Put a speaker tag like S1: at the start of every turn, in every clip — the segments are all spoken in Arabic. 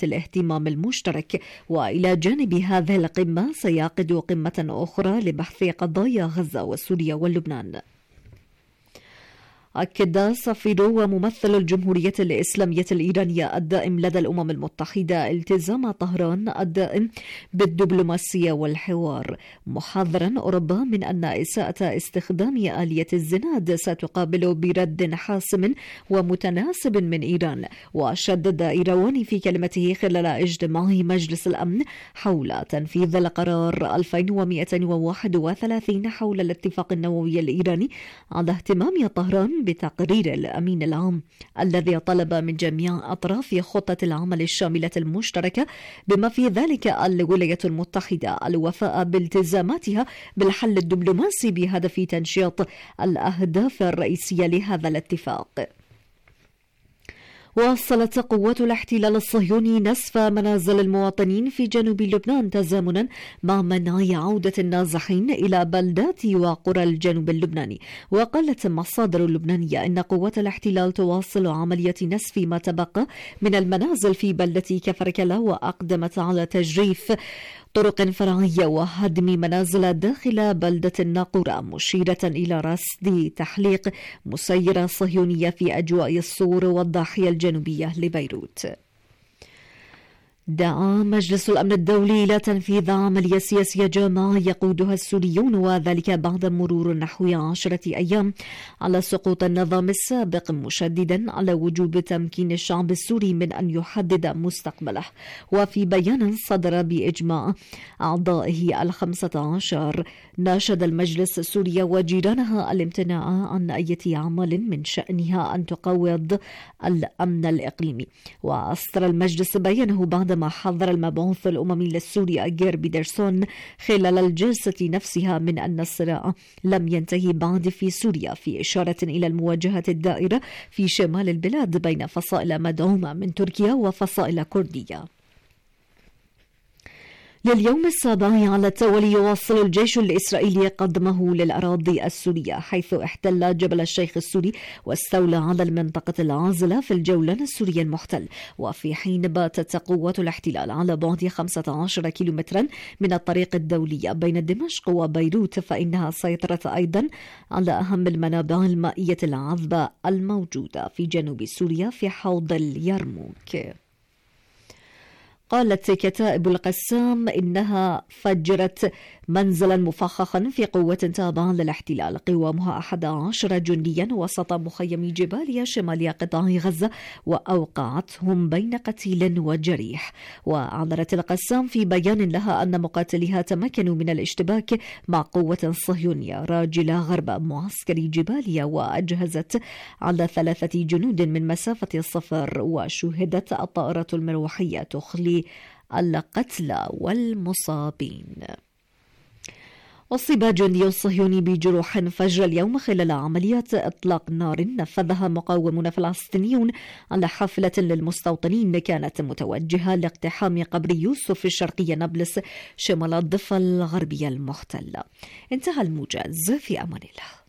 S1: الاهتمام المشترك. وإلى جانب هذه القمة سيعقد قمة أخرى لبحث قضايا غزة وسوريا واللبنان. أكد سفير وممثل الجمهورية الإسلامية الإيرانية الدائم لدى الأمم المتحدة التزام طهران الدائم بالدبلوماسية والحوار، محذرا أوروبا من أن إساءة استخدام آلية الزناد ستقابل برد حاسم ومتناسب من إيران. وشدد إيرواني في كلمته خلال اجتماع مجلس الأمن حول تنفيذ القرار 2131 حول الاتفاق النووي الإيراني على اهتمام طهران بتقرير الأمين العام الذي طلب من جميع أطراف خطة العمل الشاملة المشتركة بما في ذلك الولايات المتحدة الوفاء بالتزاماتها بالحل الدبلوماسي بهدف تنشيط الأهداف الرئيسية لهذا الاتفاق. واصلت قوات الاحتلال الصهيوني نسف منازل المواطنين في جنوب لبنان تزامنا مع منع عودة النازحين إلى بلدات وقرى الجنوب اللبناني. وقالت مصادر لبنانية إن قوات الاحتلال تواصل عملية نسف ما تبقى من المنازل في بلدة كفركلة، وأقدمت على تجريف طرق فرعية وهدم منازل داخل بلدة الناقورة، مشيرة إلى رصد تحليق مسيرة صهيونية في أجواء الصور والضاحية الجنوبية لبيروت. دعا مجلس الأمن الدولي إلى تنفيذ عملية سياسية جامعة يقودها السوريون، وذلك بعد مرور نحو 10 أيام على سقوط النظام السابق، مشددا على وجوب تمكين الشعب السوري من أن يحدد مستقبله. وفي بيان صدر بإجماع أعضائه 15 ناشد المجلس سوريا وجيرانها الامتناع عن أي عمل من شأنها أن تقوض الأمن الإقليمي. وأصدر المجلس بيانه بعدما حذر المبعوث الأممي للسوري أجير بيدرسون خلال الجلسة نفسها من أن الصراع لم ينتهي بعد في سوريا، في إشارة إلى المواجهة الدائرة في شمال البلاد بين فصائل مدعومة من تركيا وفصائل كردية. لليوم السابع على التوالي يواصل الجيش الإسرائيلي قدمه للأراضي السورية، حيث احتل جبل الشيخ السوري واستولى على المنطقة العازلة في الجولان السوري المحتل. وفي حين باتت قوات الاحتلال على بعد 15 كيلومترا من الطريق الدولي بين دمشق وبيروت، فإنها سيطرت أيضا على أهم المنابع المائية العذبة الموجودة في جنوب سوريا في حوض اليرموك. قالت كتائب القسام إنها فجرت منزلا مفخخا في قوة تابعة للاحتلال قوامها 11 جنديا وسط مخيم جباليا شمال قطاع غزة، وأوقعتهم بين قتيل وجريح. وأعلنت القسام في بيان لها أن مقاتليها تمكنوا من الاشتباك مع قوة صهيونية راجلة غرب معسكر جباليا، وأجهزت على 3 جنود من مسافة الصفر، وشهدت الطائرة المروحية تخلي القتلى والمصابين. أصيب جندي صهيوني بجروح فجر اليوم خلال عمليات إطلاق نار نفذها مقاومون فلسطينيون على حافلة للمستوطنين كانت متوجهة لاقتحام قبر يوسف الشرقية نابلس شمال الضفة الغربية المحتلة. انتهى الموجز، في أمان الله.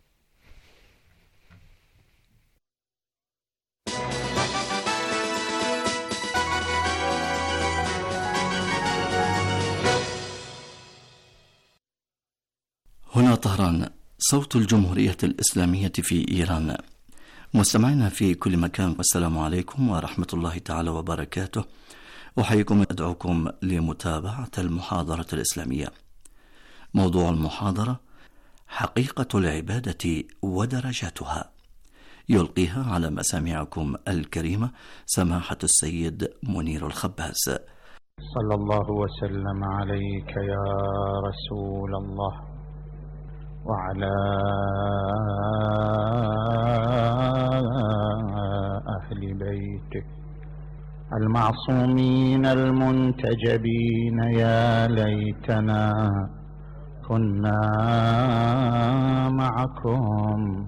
S2: هنا طهران، صوت الجمهورية الإسلامية في إيران. مستمعينا في كل مكان، والسلام عليكم ورحمة الله تعالى وبركاته. أحييكم وأدعوكم لمتابعة المحاضرة الإسلامية. موضوع المحاضرة: حقيقة العبادة ودرجاتها. يلقيها على مسامعكم الكريمة سماحة السيد منير الخباز.
S3: صلى الله وسلم عليك يا رسول الله وعلى أهل بيتك المعصومين المنتجبين. يا ليتنا كنا معكم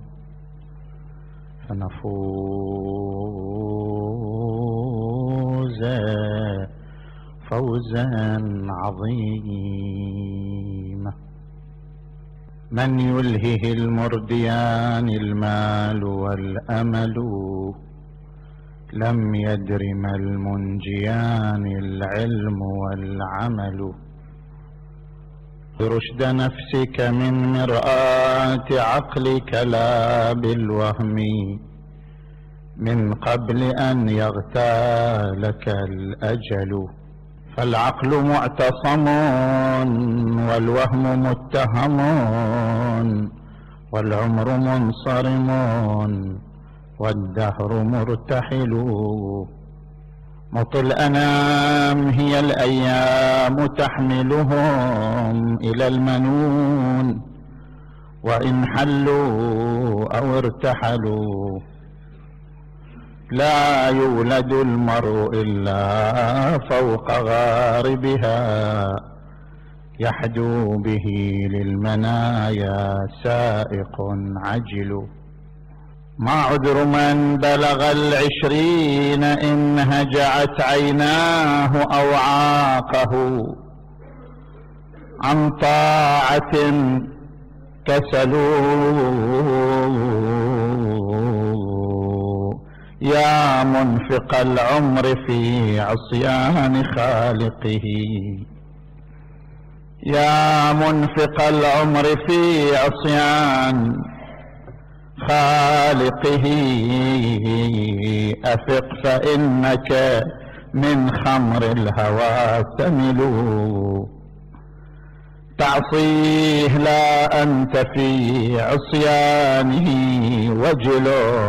S3: فنفوز فوزا عظيما. من يلهه المرديان المال والأمل لم يدر ما المنجيان العلم والعمل. برشد نفسك من مرآة عقلك لا بالوهم من قبل أن يغتالك الأجل. فالعقل معتصم والوهم متهم والعمر منصرم والدهر مرتحل. مط الأنام هي الأيام تحملهم إلى المنون وإن حلوا أو ارتحلوا. لا يولد المرء إلا فوق غاربها يحدو به للمنايا سائق عجل. ما عذر من بلغ 20 إن هجعت عيناه أو عاقه عن طاعة كسلوا. يا منفق العمر في عصيان خالقه يا منفق العمر في عصيان خالقه أفق فإنك من خمر الهوى ثمل. تعصيه لا أنت في عصيانه وجل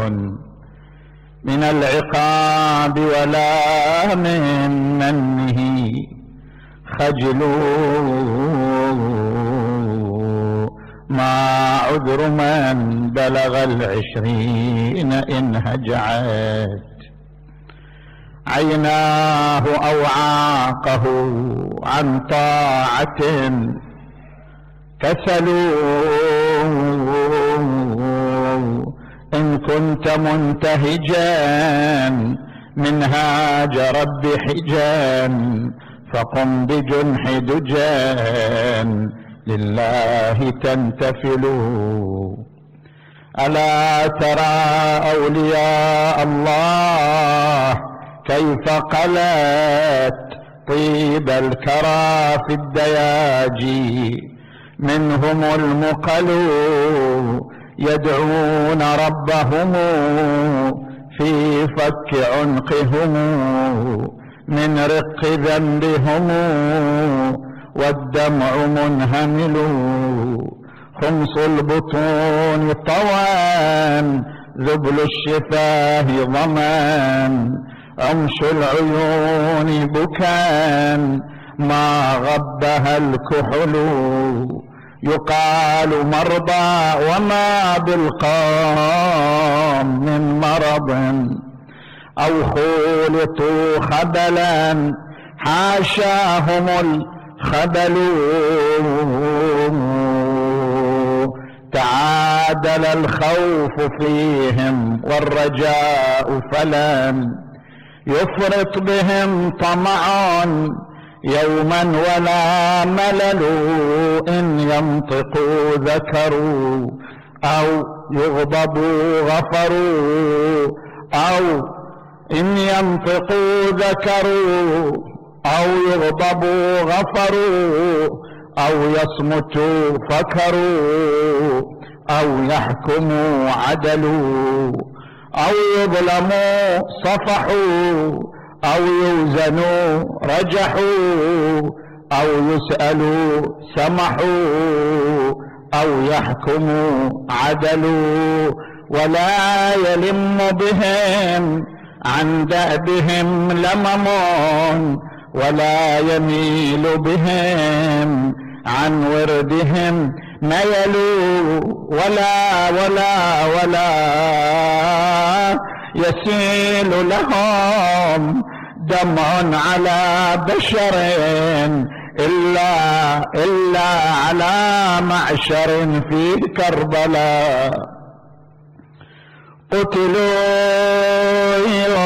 S3: من العقاب ولا من منه خجل. ما عذر من بلغ 20 إن هجعت عيناه أو عاقه عن طاعة كسلوا. إن كنت منتهجا منهاج رب حجان فقم بجنح دجان لله تنتفل. ألا ترى أولياء الله كيف قلت طيب الكرى في الدياجي منهم المقل يدعون ربهم في فك عنقهم من رق ذنبهم والدمع منهمل. خمص البطون طوان ذبل الشفاه ضمان عمش العيون بكان ما غبها الكحل. يقال مرضى وما بالقام من مرض أو خولطوا خبلا حاشاهم الخبل. تعادل الخوف فيهم والرجاء فلن يفرط بهم طمع يوما ولا ملل. إن ينطقوا ذكروا أو يغضبوا غفروا أو إن ينطقوا ذكروا أو يغضبوا غفروا أو يصمتوا فكروا أو يحكموا عدلوا أو يظلموا صفحوا أو يوزنوا رجحوا أو يسألوا سمحوا أو يحكموا عدلوا. ولا يلم بهم عن دأبهم لمم ولا يميل بهم عن وردهم ميل. ولا ولا ولا يسيل لهم دمع على بشر إلا على معشر في كربلاء. قتلوا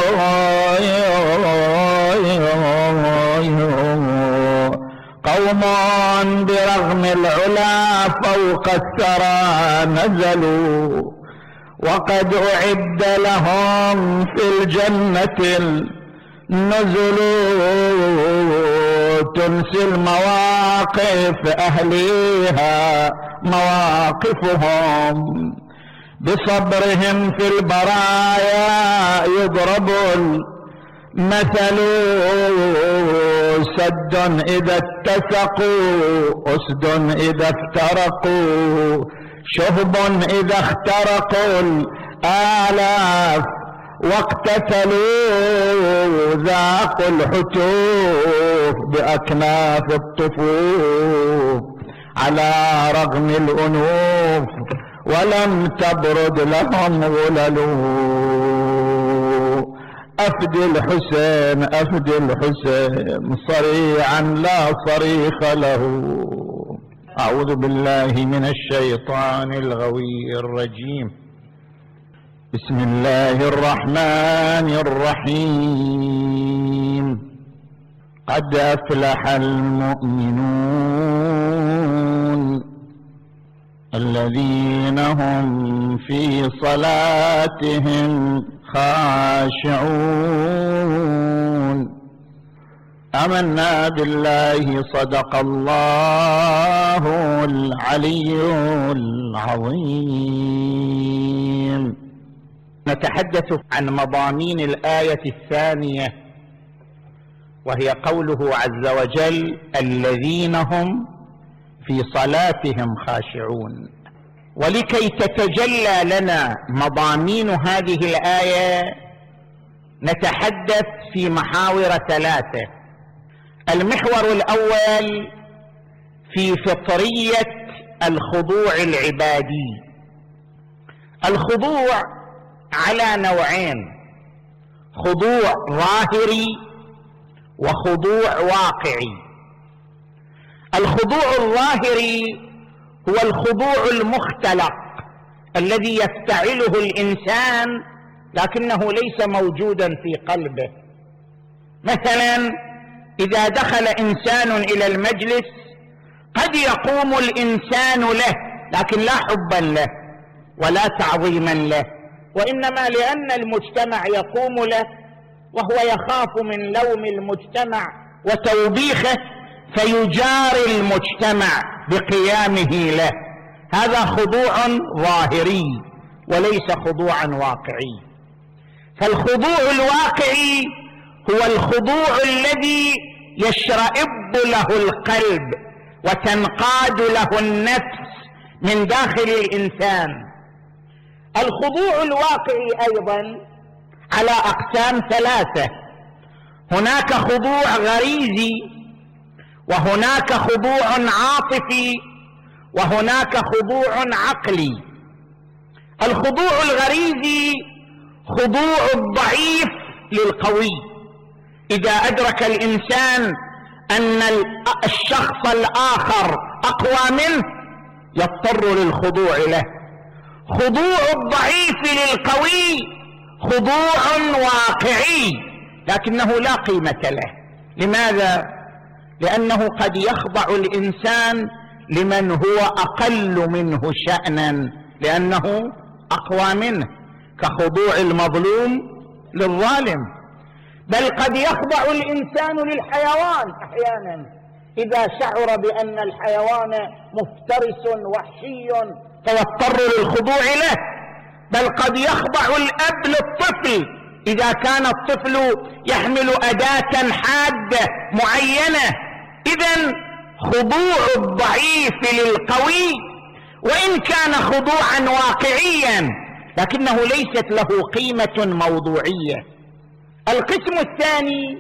S3: قوم برغم العلا فوق الثرى نزلوا وقد أعد لهم في الجنة النزل تنسي المواقف أهليها مواقفهم، بصبرهم في البرايا يضرب المثل، سد إذا اتسقوا أسد إذا افترقوا، شهب إذا اخترقوا الآلاف واقتتلوا، ذاقوا الحتوف بأكناف الطفوف على رغم الأنوف، ولم تبرد لهم غلل. أفدي الحسين أفدي الحسين صريعا لا صريخ له. أعوذ بالله من الشيطان الغوي الرجيم. بسم الله الرحمن الرحيم. قد أفلح المؤمنون الذين هم في صلاتهم خاشعون. آمنا بالله صدق الله العلي العظيم. نتحدث عن مضامين الآية الثانية، وهي قوله عز وجل الذين هم في صلاتهم خاشعون. ولكي تتجلى لنا مضامين هذه الآية نتحدث في محاور ثلاثة. المحور الأول في فطرية الخضوع العبادي. الخضوع على نوعين: خضوع ظاهري وخضوع واقعي. الخضوع الظاهري هو الخضوع المختلق الذي يفتعله الإنسان لكنه ليس موجودا في قلبه. مثلا إذا دخل إنسان إلى المجلس قد يقوم الإنسان له لكن لا حبا له ولا تعظيما له، وإنما لأن المجتمع يقوم له وهو يخاف من لوم المجتمع وتوبيخه فيجاري المجتمع بقيامه له. هذا خضوع ظاهري وليس خضوعا واقعي. فالخضوع الواقعي هو الخضوع الذي يشرئب له القلب وتنقاد له النفس من داخل الإنسان. الخضوع الواقعي أيضا على أقسام ثلاثة: هناك خضوع غريزي، وهناك خضوع عاطفي، وهناك خضوع عقلي. الخضوع الغريزي خضوع الضعيف للقوي. إذا أدرك الإنسان أن الشخص الآخر أقوى منه يضطر للخضوع له. خضوع الضعيف للقوي خضوع واقعي لكنه لا قيمة له. لماذا؟ لأنه قد يخضع الإنسان لمن هو أقل منه شأنا لأنه أقوى منه، كخضوع المظلوم للظالم. بل قد يخضع الإنسان للحيوان أحيانا إذا شعر بأن الحيوان مفترس وحشي فيضطر للخضوع له. بل قد يخضع الأب للطفل إذا كان الطفل يحمل أداة حادة معينة. إذن خضوع الضعيف للقوي وإن كان خضوعا واقعيا لكنه ليست له قيمة موضوعية. القسم الثاني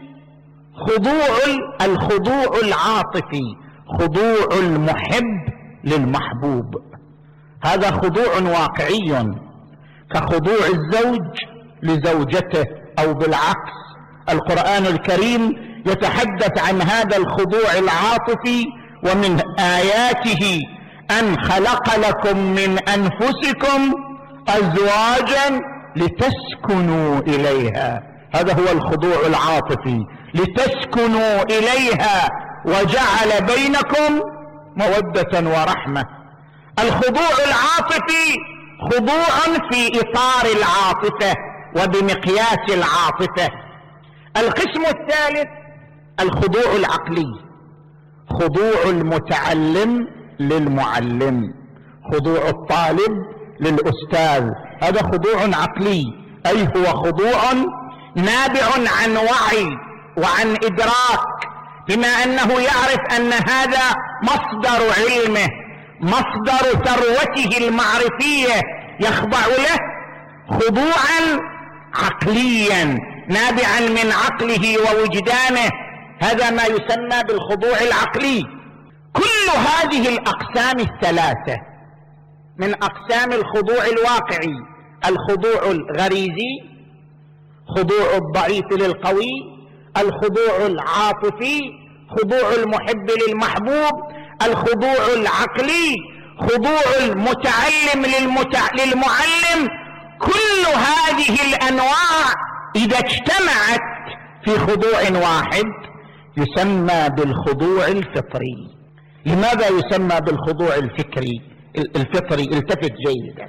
S3: الخضوع العاطفي، خضوع المحب للمحبوب. هذا خضوع واقعي كخضوع الزوج لزوجته أو بالعكس. القرآن الكريم يتحدث عن هذا الخضوع العاطفي: ومن آياته أن خلق لكم من أنفسكم أزواجا لتسكنوا إليها. هذا هو الخضوع العاطفي، لتسكنوا إليها وجعل بينكم مودة ورحمة. الخضوع العاطفي خضوع في إطار العاطفة وبمقياس العاطفة. القسم الثالث الخضوع العقلي، خضوع المتعلم للمعلم، خضوع الطالب للأستاذ، هذا خضوع عقلي، أي هو خضوع نابع عن وعي وعن إدراك، بما أنه يعرف أن هذا مصدر علمه، مصدر ثروته المعرفية، يخضع له خضوعا عقليا نابعا من عقله ووجدانه، هذا ما يسمى بالخضوع العقلي. كل هذه الأقسام الثلاثة من أقسام الخضوع الواقعي: الخضوع الغريزي، خضوع الضعيف للقوي، الخضوع العاطفي، خضوع المحب للمحبوب، الخضوع العقلي، خضوع المتعلم للمعلم. كل هذه الأنواع إذا اجتمعت في خضوع واحد يسمى بالخضوع الفطري. لماذا يسمى بالخضوع الفطري؟ التفت جيدا.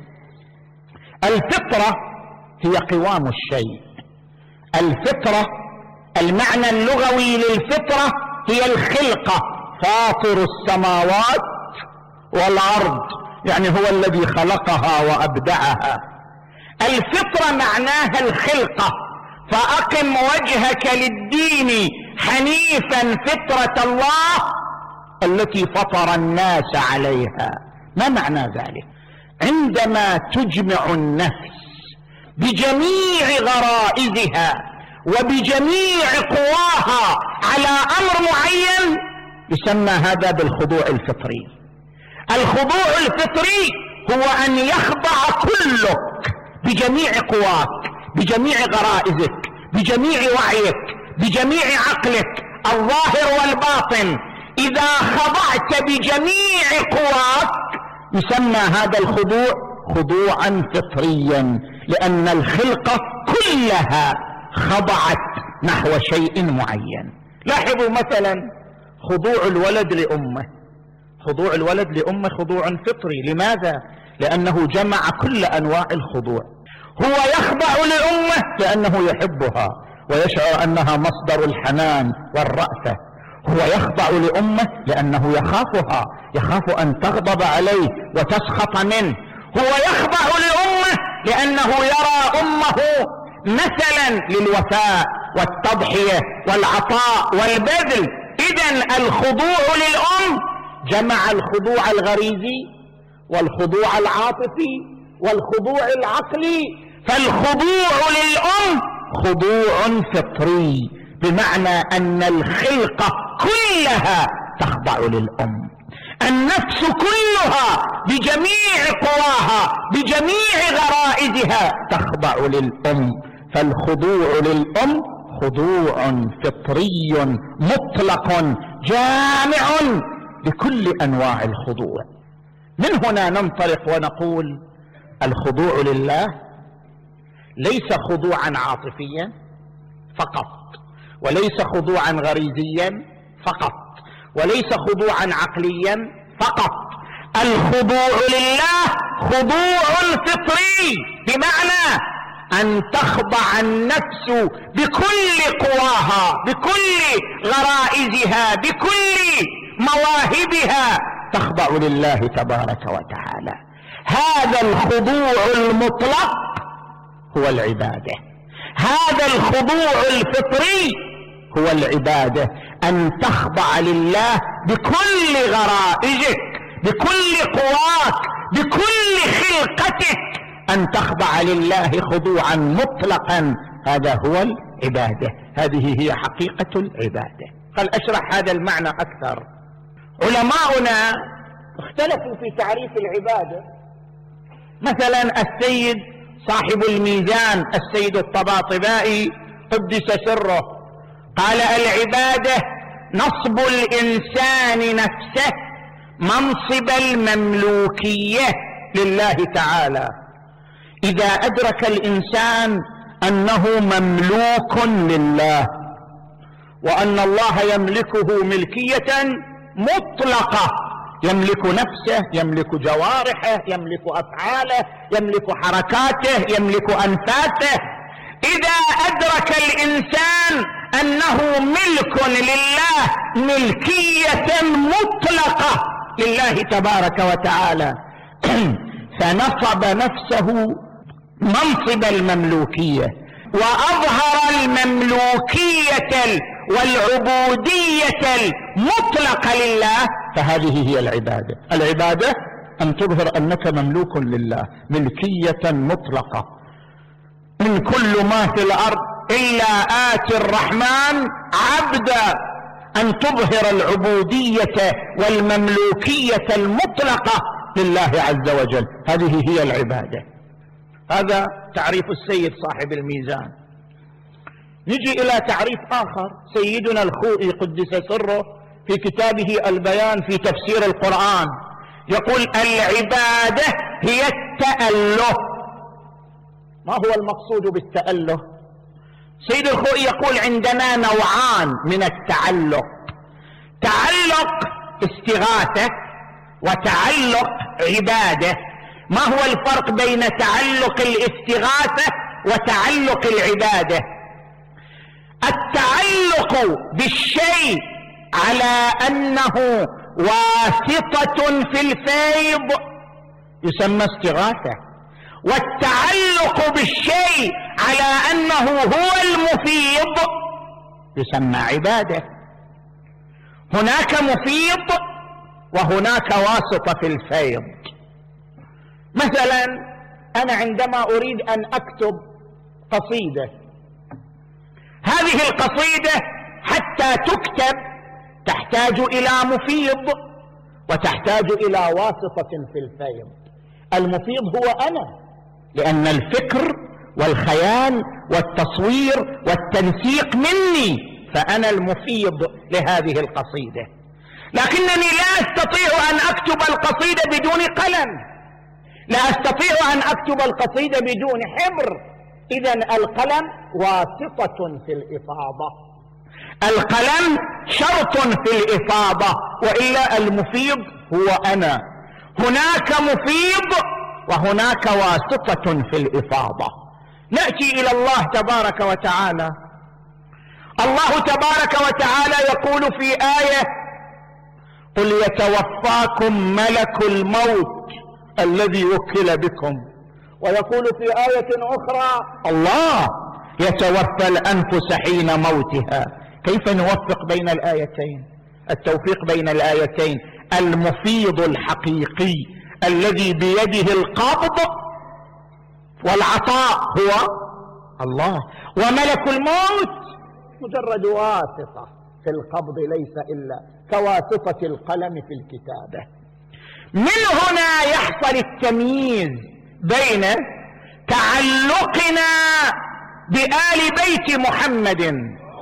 S3: الفطرة هي قوام الشيء. الفطرة المعنى اللغوي للفطرة هي الخلقة، فاطر السماوات والأرض، يعني هو الذي خلقها وأبدعها. الفطرة معناها الخلقة، فأقم وجهك للدين حنيفا فطرة الله التي فطر الناس عليها. ما معنى ذلك؟ عندما تجمع النفس بجميع غرائزها وبجميع قواها على أمر معين يسمى هذا بالخضوع الفطري. الخضوع الفطري هو أن يخضع كلك بجميع قواك، بجميع غرائزك، بجميع وعيك، بجميع عقلك الظاهر والباطن. إذا خضعت بجميع قواك يسمى هذا الخضوع خضوعا فطريا، لأن الخلقة كلها خضعت نحو شيء معين. لاحظوا مثلا خضوع الولد لأمه، خضوع الولد لأمه خضوع فطري. لماذا؟ لأنه جمع كل أنواع الخضوع. هو يخضع لأمه لأنه يحبها ويشعر أنها مصدر الحنان والرأفة. هو يخضع لأمه لأنه يخافها، يخاف أن تغضب عليه وتسخط منه. هو يخضع لأمه لأنه يرى أمه مثلا للوفاء والتضحية والعطاء والبذل. إذن الخضوع للأم جمع الخضوع الغريزي والخضوع العاطفي والخضوع العقلي. فالخضوع للأم خضوع فطري، بمعنى أن الخلقة كلها تخضع للأم، النفس كلها بجميع قواها بجميع غرائزها تخضع للأم. فالخضوع للأم خضوع فطري مطلق جامع لكل أنواع الخضوع. من هنا ننطلق ونقول الخضوع لله ليس خضوعا عاطفيا فقط، وليس خضوعا غريزيا فقط، وليس خضوعا عقليا فقط. الخضوع لله خضوع فطري، بمعنى أن تخضع النفس بكل قواها، بكل غرائزها، بكل مواهبها، تخضع لله تبارك وتعالى. هذا الخضوع المطلق هو العبادة، هذا الخضوع الفطري هو العبادة، أن تخضع لله بكل غرائزك، بكل قواك، بكل خلقتك، أن تخضع لله خضوعا مطلقا. هذا هو العبادة، هذه هي حقيقة العبادة. فلأشرح هذا المعنى أكثر. علماؤنا اختلفوا في تعريف العبادة. مثلا السيد صاحب الميزان السيد الطباطبائي قدس سره قال: العبادة نصب الإنسان نفسه منصب المملوكية لله تعالى. إذا أدرك الإنسان أنه مملوك لله وأن الله يملكه ملكية مطلقة يملك نفسه، يملك جوارحه، يملك أفعاله، يملك حركاته، يملك أنفاسه. إذا أدرك الإنسان أنه ملك لله ملكية مطلقة لله تبارك وتعالى فنصب نفسه منصب المملوكية وأظهر المملوكية والعبودية المطلقة لله، فهذه هي العبادة. العبادة أن تظهر أنك مملوك لله ملكية مطلقة. من كل ما في الأرض إلا آتي الرحمن عبدا، أن تظهر العبودية والمملوكية المطلقة لله عز وجل، هذه هي العبادة. هذا تعريف السيد صاحب الميزان. نجي إلى تعريف آخر سيدنا الخوئي قدس سره في كتابه البيان في تفسير القرآن، يقول العبادة هي التأله. ما هو المقصود بالتأله؟ سيد الخوئي يقول عندنا نوعان من التعلق: تعلق استغاثة وتعلق عبادة. ما هو الفرق بين تعلق الاستغاثة وتعلق العبادة؟ التعلق بالشيء على أنه واسطة في الفيض يسمى استغاثة، والتعلق بالشيء على أنه هو المفيض يسمى عبادة. هناك مفيض وهناك واسطة في الفيض. مثلا أنا عندما أريد أن أكتب قصيدة، هذه القصيدة حتى تكتب تحتاج إلى مفيض وتحتاج إلى واسطة في الفيض. المفيض هو أنا، لأن الفكر والخيال والتصوير والتنسيق مني، فأنا المفيض لهذه القصيدة. لكنني لا أستطيع أن أكتب القصيدة بدون قلم، لا أستطيع أن أكتب القصيدة بدون حبر. إذن القلم واسطة في الإفاضة، القلم شرط في الإفاضة، وإلا المفيض هو أنا. هناك مفيض وهناك واسطة في الإفاضة. نأتي إلى الله تبارك وتعالى. الله تبارك وتعالى يقول في آية: قل يتوفاكم ملك الموت الذي وكل بكم. ويقول في آية أخرى: الله يتوفى الأنفس حين موتها. كيف نوفق بين الآيتين؟ التوفيق بين الآيتين: المفيض الحقيقي الذي بيده القبض والعطاء هو الله، وملك الموت مجرد واسطة في القبض، ليس إلا كواسطة القلم في الكتابة. من هنا يحصل التمييز بين تعلقنا بآل بيت محمد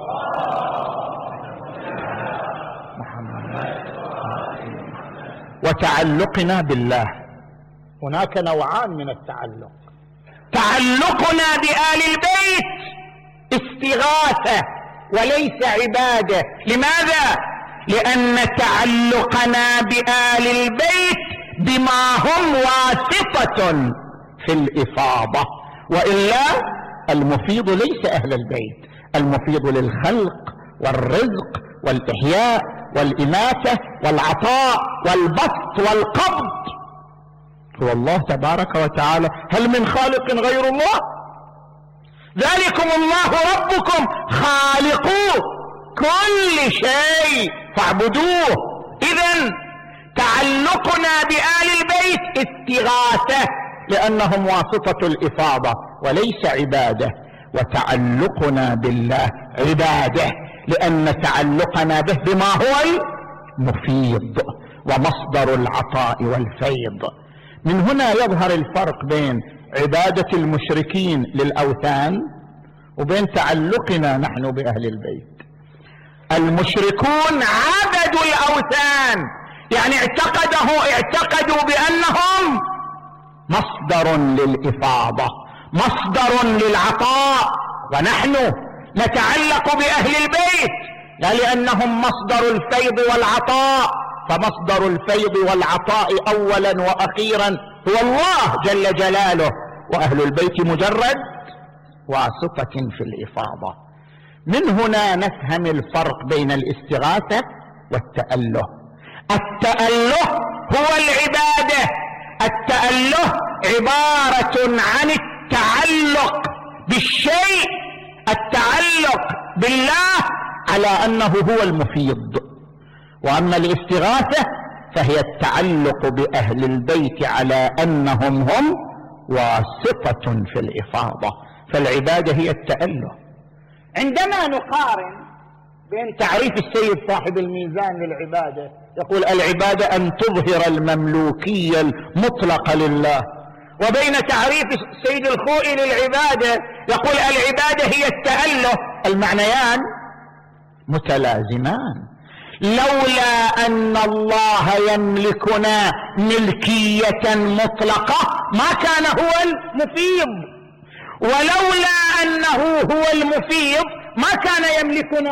S3: وتعلقنا بالله. هناك نوعان من التعلق: تعلقنا بآل البيت استغاثة وليس عبادة. لماذا؟ لأن تعلقنا بآل البيت بما هم واسطة في الإفاضة، وإلا المفيض ليس أهل البيت، المفيض للخلق والرزق والإحياء والإماتة والعطاء والبسط والقبض هو الله تبارك وتعالى. هل من خالق غير الله؟ ذلكم الله ربكم خالق كل شيء فاعبدوه. إذن تعلقنا بآل البيت استغاثة لأنهم واسطة الإفاضة وليس عبادة، وتعلقنا بالله عبادة لأن تعلقنا به بما هو المفيض ومصدر العطاء والفيض. من هنا يظهر الفرق بين عبادة المشركين للأوثان وبين تعلقنا نحن بأهل البيت. المشركون عبدوا الأوثان، يعني اعتقدوا بأنهم مصدر للإفاضة، مصدر للعطاء، ونحن نتعلق بأهل البيت لا لأنهم مصدر الفيض والعطاء، فمصدر الفيض والعطاء أولا وأخيرا هو الله جل جلاله، وأهل البيت مجرد واسطة في الإفاضة. من هنا نفهم الفرق بين الاستغاثة والتأله. التأله هو العبادة، التأله عبارة عن التعلق بالشيء، التعلق بالله على أنه هو المفيض. وأما الاستغاثة فهي التعلق بأهل البيت على أنهم هم واسطة في الإفاضة. فالعبادة هي التأله. عندما نقارن بين تعريف السيد صاحب الميزان للعبادة، يقول العبادة أن تظهر المملوكية المطلقة لله، وبين تعريف السيد الخوئي للعبادة يقول العبادة هي التأله، المعنيان متلازمان. لولا أن الله يملكنا ملكية مطلقة ما كان هو المفيض، ولولا أنه هو المفيض ما كان يملكنا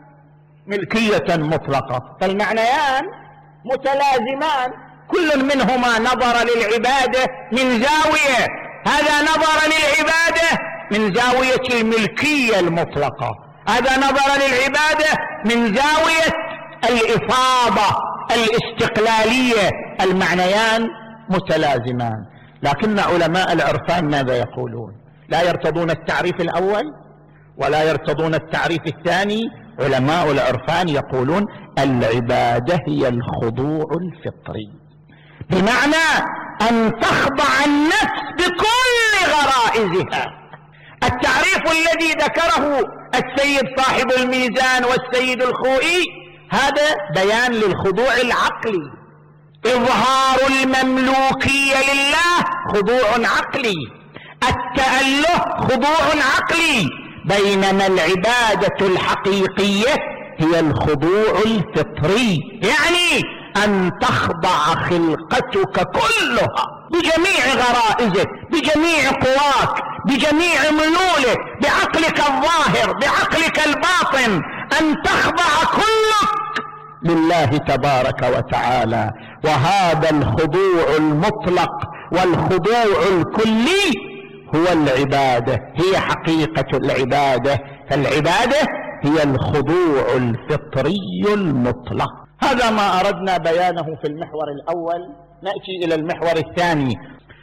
S3: ملكية مطلقة. فالمعنيان متلازمان، كل منهما نظر للعبادة من زاوية، هذا نظر للعبادة من زاوية الملكية المطلقة، هذا نظر للعبادة من زاوية الإفاضة الاستقلالية. المعنيان متلازمان. لكن علماء العرفان ماذا يقولون؟ لا يرتضون التعريف الأول ولا يرتضون التعريف الثاني. علماء العرفان يقولون العبادة هي الخضوع الفطري، بمعنى أن تخضع النفس بكل غرائزها. التعريف الذي ذكره السيد صاحب الميزان والسيد الخوئي هذا بيان للخضوع العقلي. إظهار المملوكية لله خضوع عقلي، التأله خضوع عقلي، بينما العبادة الحقيقية هي الخضوع الفطري، يعني أن تخضع خلقتك كلها بجميع غرائزك، بجميع قواك، بجميع ميولك، بعقلك الظاهر، بعقلك الباطن، أن تخضع كلك لله تبارك وتعالى. وهذا الخضوع المطلق والخضوع الكلي هو العبادة، هي حقيقة العبادة. فالعبادة هي الخضوع الفطري المطلق. هذا ما أردنا بيانه في المحور الأول. نأتي إلى المحور الثاني.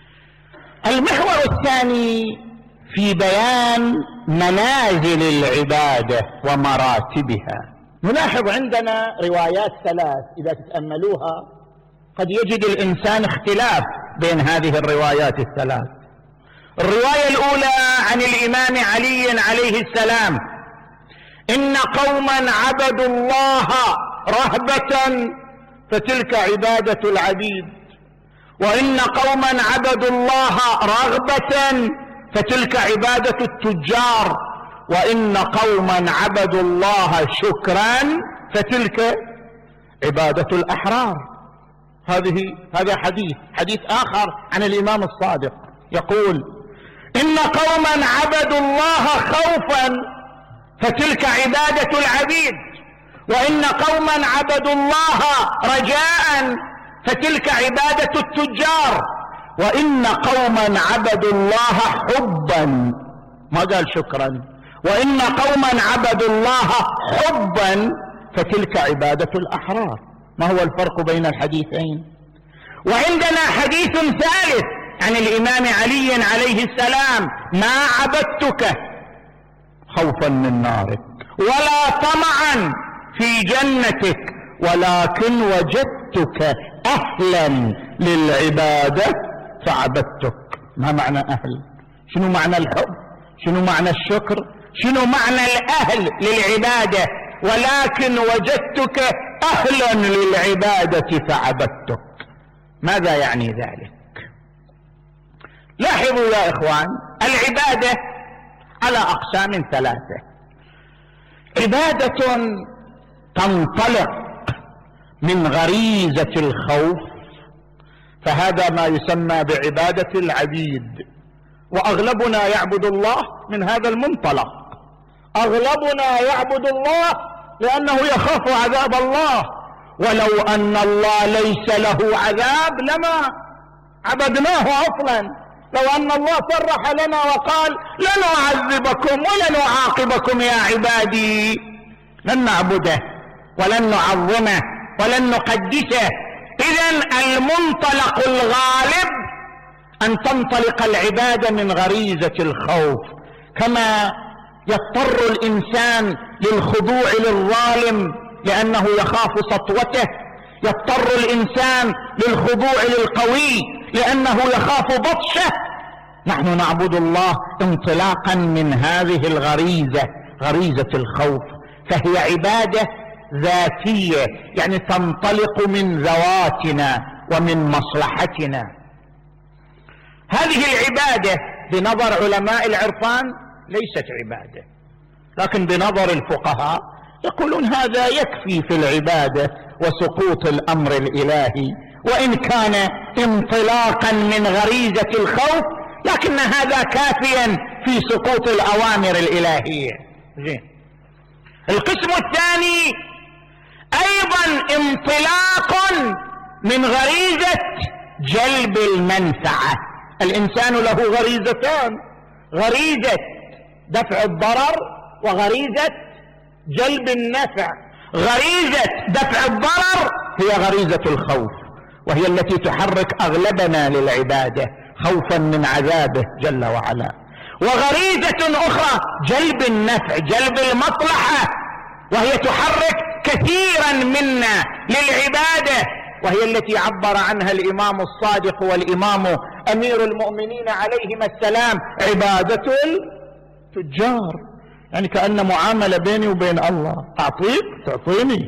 S3: المحور الثاني في بيان منازل العبادة ومراتبها. نلاحظ عندنا روايات ثلاث إذا تتأملوها قد يجد الإنسان اختلاف بين هذه الروايات الثلاث. الرواية الأولى عن الإمام علي عليه السلام: إن قوما عبدوا الله رهبة فتلك عبادة العبيد، وإن قوما عبدوا الله رغبة فتلك عبادة التجار، وإن قوما عبدوا الله شكرا فتلك عبادة الأحرار. هذا حديث آخر عن الإمام الصادق يقول: إن قوما عبدوا الله خوفا فتلك عبادة العبيد، وإن قوما عبدوا الله رجاء فتلك عبادة التجار، وإن قوما عبدوا الله حبا، ما قال شكرا، وإن قوما عبدوا الله حبا فتلك عبادة الأحرار. ما هو الفرق بين الحديثين؟ وعندنا حديث ثالث عن الإمام علي عليه السلام: ما عبدتك خوفا من نارك ولا طمعا في جنتك، ولكن وجدتك أهلا للعبادة فعبدتك. ما معنى أهل؟ شنو معنى الحب؟ شنو معنى الشكر؟ شنو معنى الأهل للعبادة؟ ولكن وجدتك أهلا للعبادة فعبدتك. ماذا يعني ذلك؟ لاحظوا يا إخوان، العبادة على أقسام ثلاثة: عبادة تنطلق من غريزة الخوف، فهذا ما يسمى بعبادة العبيد، وأغلبنا يعبد الله من هذا المنطلق. أغلبنا يعبد الله لأنه يخاف عذاب الله، ولو أن الله ليس له عذاب لما عبدناه أصلا. لو أن الله صرح لنا وقال لن أعذبكم ولن أعاقبكم يا عبادي لن نعبده ولن نعظمه ولن نقدسه. إذن المنطلق الغالب أن تنطلق العبادة من غريزة الخوف، كما يضطر الإنسان للخضوع للظالم لأنه يخاف سطوته، يضطر الإنسان للخضوع للقوي لأنه يخاف بطشه. نحن نعبد الله انطلاقا من هذه الغريزة، غريزة الخوف، فهي عبادة ذاتية، يعني تنطلق من ذواتنا ومن مصلحتنا. هذه العبادة بنظر علماء العرفان ليست عبادة، لكن بنظر الفقهاء يقولون هذا يكفي في العبادة وسقوط الأمر الإلهي، وإن كان انطلاقا من غريزة الخوف لكن هذا كافيا في سقوط الأوامر الإلهية. زين. القسم الثاني أيضا انطلاق من غريزة جلب المنفعة. الإنسان له غريزتان، غريزة دفع الضرر وغريزة جلب النفع. غريزة دفع الضرر هي غريزة الخوف، وهي التي تحرك أغلبنا للعبادة خوفا من عذابه جل وعلا. وغريزة أخرى جلب النفع، جلب المصلحة، وهي تحرك كثيرا منا للعبادة، وهي التي عبر عنها الإمام الصادق والإمام أمير المؤمنين عليهما السلام عبادة التجار. يعني كأن معاملة بيني وبين الله، أعطيك تعطيني،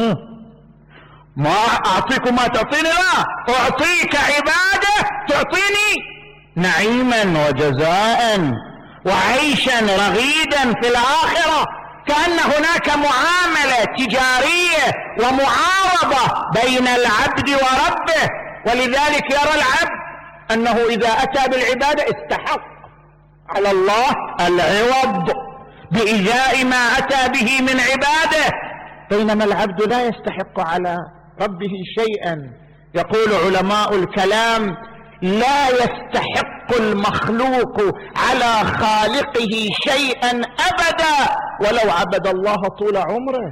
S3: ما أعطيك ما تعطيني، لا أعطيك عبادة تعطيني نعيما وجزاء وعيشا رغيدا في الآخرة. كأن هناك معاملة تجارية ومعارضة بين العبد وربه، ولذلك يرى العبد أنه إذا أتى بالعبادة استحق على الله العوض بإجاء ما أتى به من عباده، بينما العبد لا يستحق على ربه شيئا. يقول علماء الكلام لا يستحق المخلوق على خالقه شيئا أبدا ولو عبد الله طول عمره،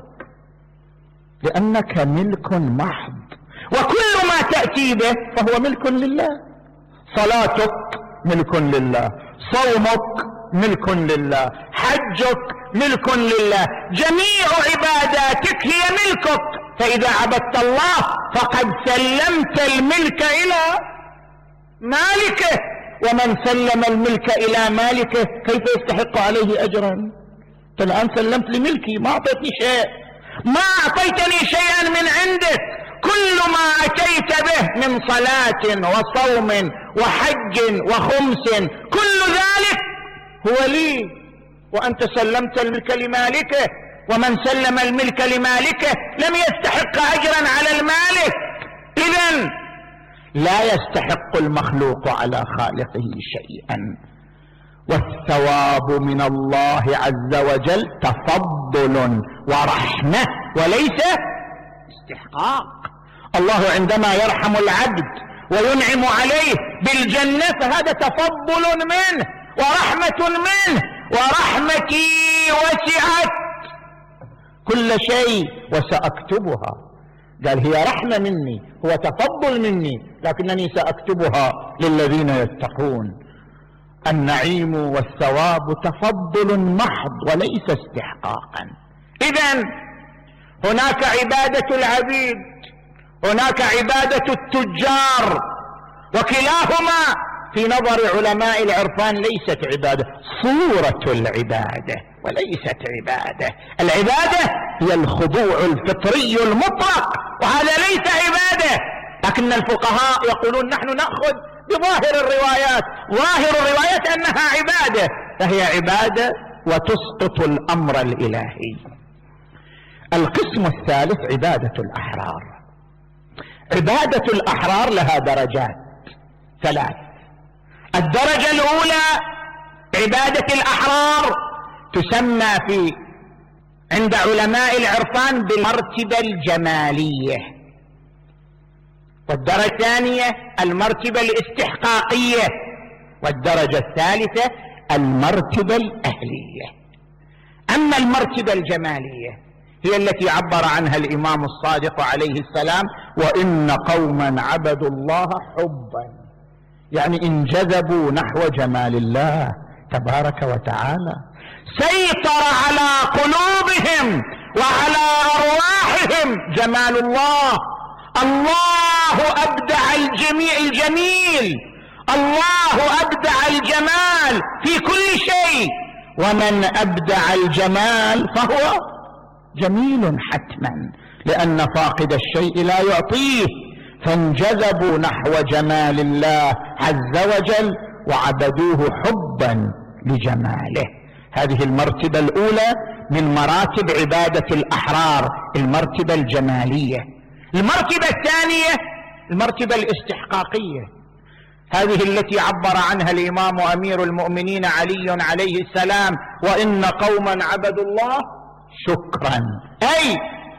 S3: لأنك ملك محض، وكل ما تأتي به فهو ملك لله. صلاتك ملك لله، صومك ملك لله، حجك ملك لله، جميع عباداتك هي ملكك. فإذا عبدت الله فقد سلمت الملك إلى مالكه، ومن سلم الملك إلى مالكه كيف يستحق عليه أجرا؟ الآن سلمت لملكي، ما أعطيتني شيء، ما أعطيتني شيئا من عندك. كل ما أتيت به من صلاة وصوم وحج وخمس كل ذلك هو لي، وأنت سلمت الملك لمالكه، ومن سلم الملك لمالكه لم يستحق أجرا على المالك. إذن لا يستحق المخلوق على خالقه شيئا، والثواب من الله عز وجل تفضل ورحمة وليس استحقاق. الله عندما يرحم العبد وينعم عليه بالجنة فهذا تفضل منه ورحمة منه، ورحمتي وسعت كل شيء وسأكتبها. قال هي رحمة مني، هو تفضل مني، لكنني سأكتبها للذين يتقون. النعيم والثواب تفضل محض وليس استحقاقا. إذن هناك عبادة العبيد، هناك عبادة التجار، وكلاهما في نظر علماء العرفان ليست عبادة، صورة العبادة وليست عبادة. العبادة هي الخضوع الفطري المطلق، وهذا ليس عبادة. لكن الفقهاء يقولون نحن نأخذ بظاهر الروايات، ظاهر الروايات أنها عبادة، فهي عبادة وتسقط الأمر الإلهي. القسم الثالث عبادة الأحرار. عبادة الأحرار لها درجات ثلاث. الدرجة الأولى عبادة الأحرار تسمى عند علماء العرفان بالمرتبة الجمالية. والدرجة الثانية المرتبة الاستحقاقية، والدرجة الثالثة المرتبة الأهلية. أما المرتبة الجمالية هي التي عبر عنها الإمام الصادق عليه السلام: وإن قوما عبدوا الله حبا، يعني انجذبوا نحو جمال الله تبارك وتعالى، سيطر على قلوبهم وعلى أرواحهم جمال الله. الله أبدع الجميل، الله أبدع الجمال في كل شيء، ومن أبدع الجمال فهو جميل حتما، لأن فاقد الشيء لا يعطيه. فانجذبوا نحو جمال الله عز وجل وعبدوه حبا لجماله. هذه المرتبة الأولى من مراتب عبادة الأحرار، المرتبة الجمالية. المرتبة الثانية المرتبة الاستحقاقية، هذه التي عبر عنها الإمام أمير المؤمنين علي عليه السلام: وإن قوما عبدوا الله شكرا، أي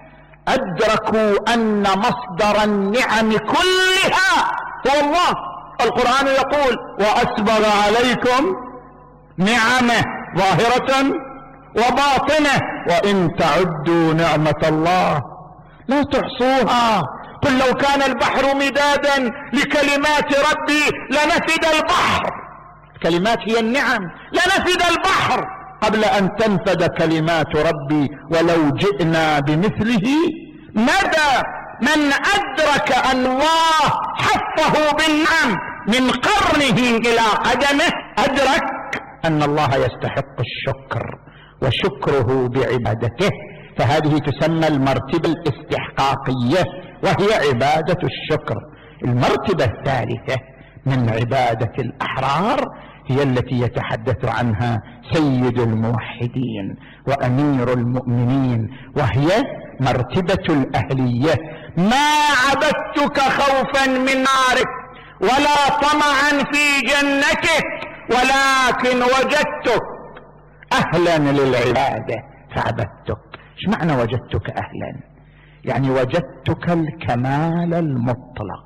S3: أدركوا أن مصدر النعم كلها هو الله. القرآن يقول: وأسبغ عليكم نعمه ظاهرة وباطنة وإن تعدوا نعمة الله لا تحصوها. قل لو كان البحر مدادا لكلمات ربي لنفد البحر. الكلمات هي النعم، لنفد البحر قبل أن تنفد كلمات ربي ولو جئنا بمثله مدى. من أدرك أن الله حفه بالنعم من قرنه إلى قدمه أدرك أن الله يستحق الشكر، وشكره بعبادته. فهذه تسمى المرتبة الاستحقاقية، وهي عبادة الشكر. المرتبة الثالثة من عبادة الأحرار هي التي يتحدث عنها سيد الموحدين وأمير المؤمنين، وهي مرتبة الأهلية. ما عبدتك خوفا من نارك ولا طمعا في جنتك، ولكن وجدتك أهلا للعبادة فعبدتك. ايش معنى وجدتك أهلا؟ يعني وجدتك الكمال المطلق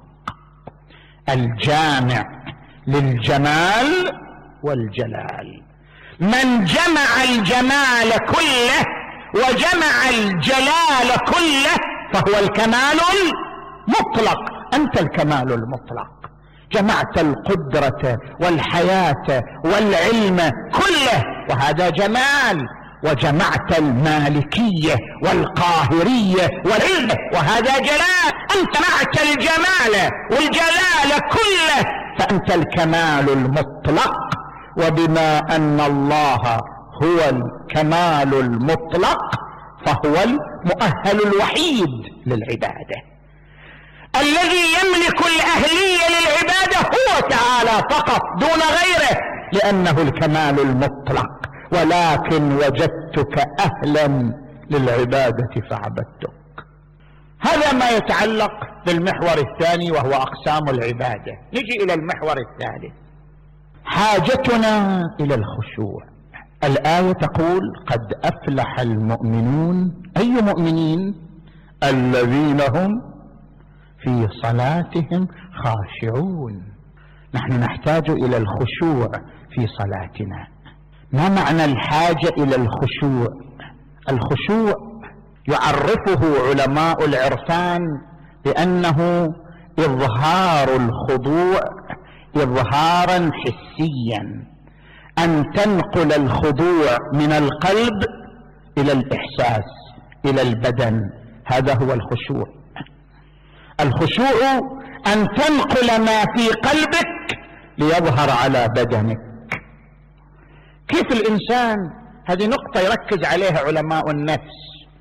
S3: الجامع للجمال والجلال. من جمع الجمال كله وجمع الجلال كله فهو الكمال المطلق. أنت الكمال المطلق، جمعت القدرة والحياة والعلم كله، وهذا جمال. وجمعت المالكية والقاهرية والعلم، وهذا جلال. أنت جمعت الجمال والجلال كله، فأنت الكمال المطلق. وبما أن الله هو الكمال المطلق فهو المؤهل الوحيد للعبادة. الذي يملك الأهلية للعبادة هو تعالى فقط دون غيره، لأنه الكمال المطلق. ولكن وجدتك أهلا للعبادة فعبدتك. هذا ما يتعلق بالمحور الثاني وهو أقسام العبادة. نجي إلى المحور الثالث، حاجتنا إلى الخشوع. الآية تقول: قد أفلح المؤمنون. أي مؤمنين؟ الذين هم في صلاتهم خاشعون. نحن نحتاج إلى الخشوع في صلاتنا. ما معنى الحاجة إلى الخشوع؟ الخشوع يعرفه علماء العرفان بأنه إظهار الخضوع إظهارا حسيا، أن تنقل الخضوع من القلب إلى الإحساس إلى البدن. هذا هو الخشوع. الخشوع أن تنقل ما في قلبك ليظهر على بدنك. كيف الإنسان؟ هذه نقطة يركز عليها علماء النفس،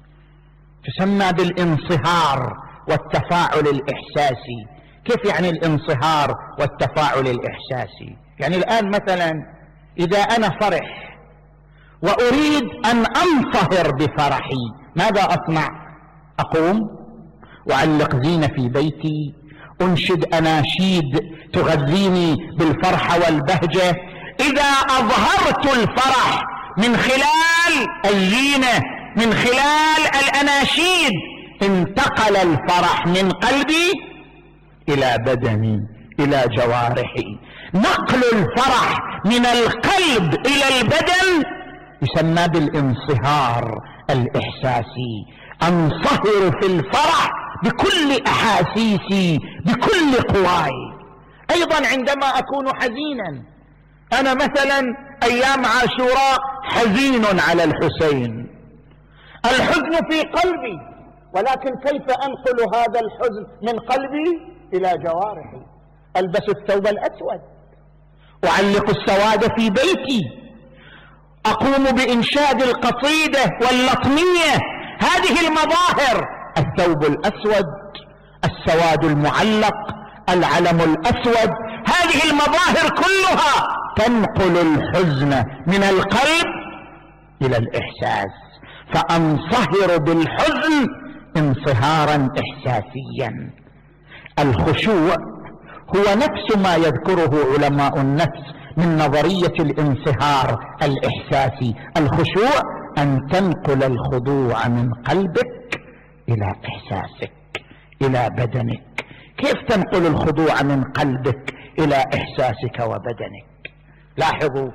S3: تسمى بالانصهار والتفاعل الإحساسي. كيف يعني الانصهار والتفاعل الإحساسي؟ يعني الآن مثلا إذا أنا فرح وأريد أن أنصهر بفرحي، ماذا أصنع؟ أقوم وأعلق زينة في بيتي، أنشد أناشيد تغذيني بالفرحة والبهجة. إذا أظهرت الفرح من خلال الزينة، من خلال الأناشيد، انتقل الفرح من قلبي إلى بدني إلى جوارحي. نقل الفرح من القلب إلى البدن يسمى بالانصهار الإحساسي. أنصهر في الفرح بكل أحاسيسي بكل قواي. أيضا عندما أكون حزينا، أنا مثلا أيام عاشوراء حزين على الحسين، الحزن في قلبي، ولكن كيف أنقل هذا الحزن من قلبي إلى جوارحي؟ ألبس الثوب الأسود، أعلق السواد في بيتي، أقوم بإنشاد القصيدة واللطمية. هذه المظاهر، الثوب الأسود، السواد المعلق، العلم الأسود، هذه المظاهر كلها تنقل الحزن من القلب إلى الإحساس، فأنصهر بالحزن انصهارا إحساسيا. الخشوع هو نفس ما يذكره علماء النفس من نظرية الانصهار الإحساسي. الخشوع أن تنقل الخضوع من قلبك إلى إحساسك إلى بدنك. كيف تنقل الخضوع من قلبك إلى إحساسك وبدنك؟ لاحظوا،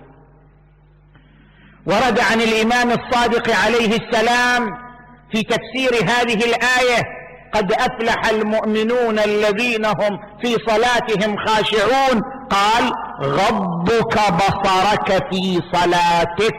S3: ورد عن الإمام الصادق عليه السلام في تفسير هذه الآية: قد أفلح المؤمنون الذين هم في صلاتهم خاشعون. قال: غضك بصرك في صلاتك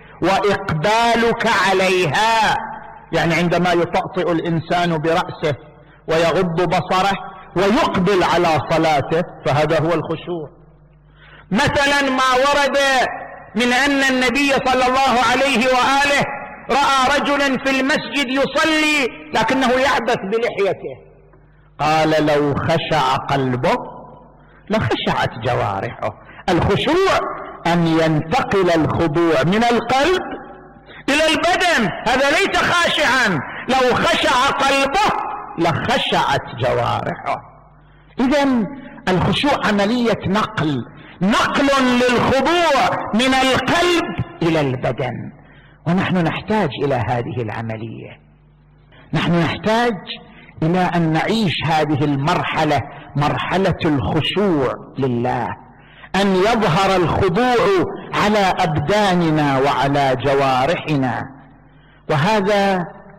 S3: وإقبالك عليها. يعني عندما يطأطئ الإنسان برأسه ويغض بصره ويقبل على صلاته، فهذا هو الخشوع. مثلا ما ورد من أن النبي صلى الله عليه وآله رأى رجلا في المسجد يصلي لكنه يعبث بلحيته، قال: لو خشع قلبه لخشعت جوارحه. الخشوع أن ينتقل الخضوع من القلب إلى البدن، هذا ليس خاشعا، لو خشع قلبه لخشعت جوارحه. إذن الخشوع عملية نقل للخضوع من القلب إلى البدن، ونحن نحتاج إلى هذه العملية. نحن نحتاج إلى أن نعيش هذه المرحلة، مرحلة الخشوع لله، أن يظهر الخضوع على أبداننا وعلى جوارحنا. وهذا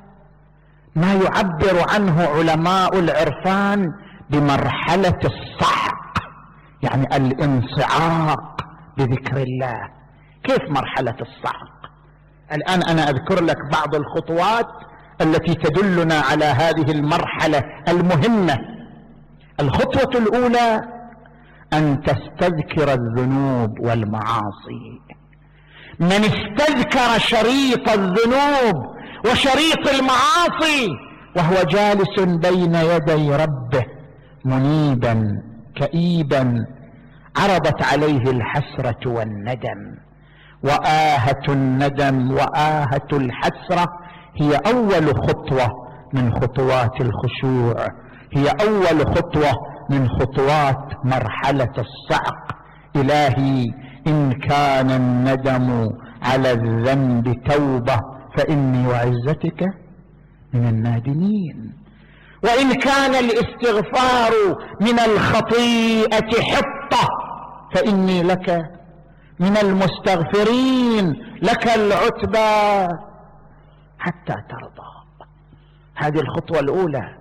S3: ما يعبر عنه علماء العرفان بمرحلة الصعق، يعني الانصعاق بذكر الله. كيف مرحلة الصعق؟ الآن أنا أذكر لك بعض الخطوات التي تدلنا على هذه المرحلة المهمة. الخطوة الأولى أن تستذكر الذنوب والمعاصي. من استذكر شريط الذنوب وشريط المعاصي وهو جالس بين يدي ربه منيبا كئيبا، عرضت عليه الحسرة والندم. وآهة الندم وآهة الحسرة هي أول خطوة من خطوات الخشوع، هي أول خطوة من خطوات مرحلة الصعق. إلهي إن كان الندم على الذنب توبة فإني وعزتك من النادمين، وإن كان الاستغفار من الخطيئة حطة فإني لك من المستغفرين، لك العتبى حتى ترضى. هذه الخطوة الأولى.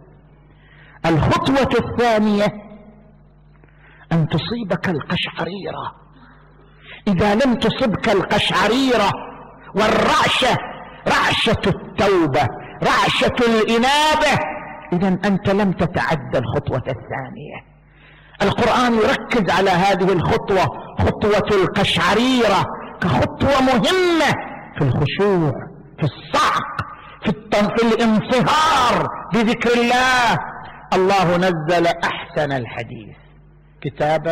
S3: الخطوة الثانية أن تصيبك القشعريرة. إذا لم تصبك القشعريرة والرعشة، رعشة التوبة، رعشة الإنابة، إذن أنت لم تتعدى الخطوة الثانية. القرآن يركز على هذه الخطوة، خطوة القشعريرة، كخطوة مهمة في الخشوع، في الصعق، في الانصهار بذكر الله. الله نزل أحسن الحديث كتابا